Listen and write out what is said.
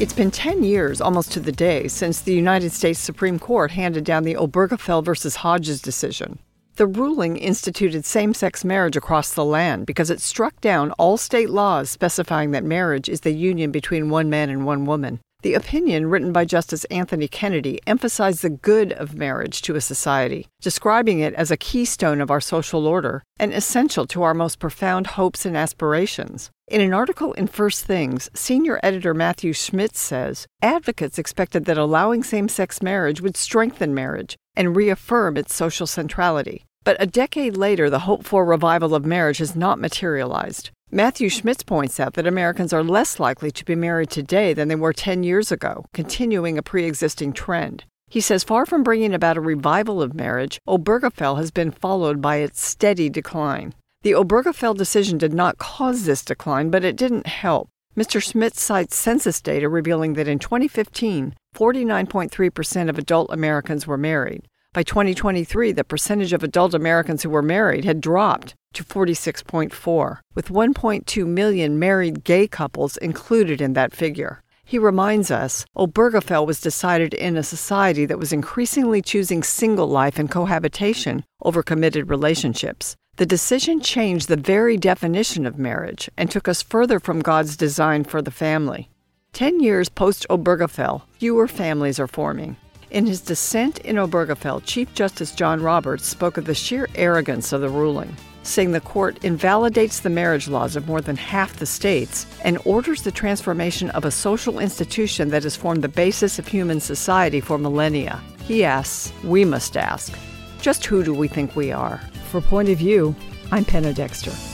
It's been 10 years, almost to the day, since the United States Supreme Court handed down the Obergefell v. Hodges decision. The ruling instituted same-sex marriage across the land because it struck down all state laws specifying that marriage is the union between one man and one woman. The opinion, written by Justice Anthony Kennedy, emphasized the good of marriage to a society, describing it as a keystone of our social order and essential to our most profound hopes and aspirations. In an article in First Things, senior editor Matthew Schmitz says, advocates expected that allowing same-sex marriage would strengthen marriage and reaffirm its social centrality. But a decade later, the hoped-for revival of marriage has not materialized. Matthew Schmitz points out that Americans are less likely to be married today than they were 10 years ago, continuing a pre-existing trend. He says far from bringing about a revival of marriage, Obergefell has been followed by its steady decline. The Obergefell decision did not cause this decline, but it didn't help. Mr. Schmitz cites census data revealing that in 2015, 49.3% of adult Americans were married. By 2023, the percentage of adult Americans who were married had dropped to 46.4%, with 1.2 million married gay couples included in that figure. He reminds us, Obergefell was decided in a society that was increasingly choosing single life and cohabitation over committed relationships. The decision changed the very definition of marriage and took us further from God's design for the family. 10 years post-Obergefell, fewer families are forming. In his dissent in Obergefell, Chief Justice John Roberts spoke of the sheer arrogance of the ruling, saying the court invalidates the marriage laws of more than half the states and orders the transformation of a social institution that has formed the basis of human society for millennia. He asks, we must ask, just who do we think we are? For Point of View, I'm Penna Dexter.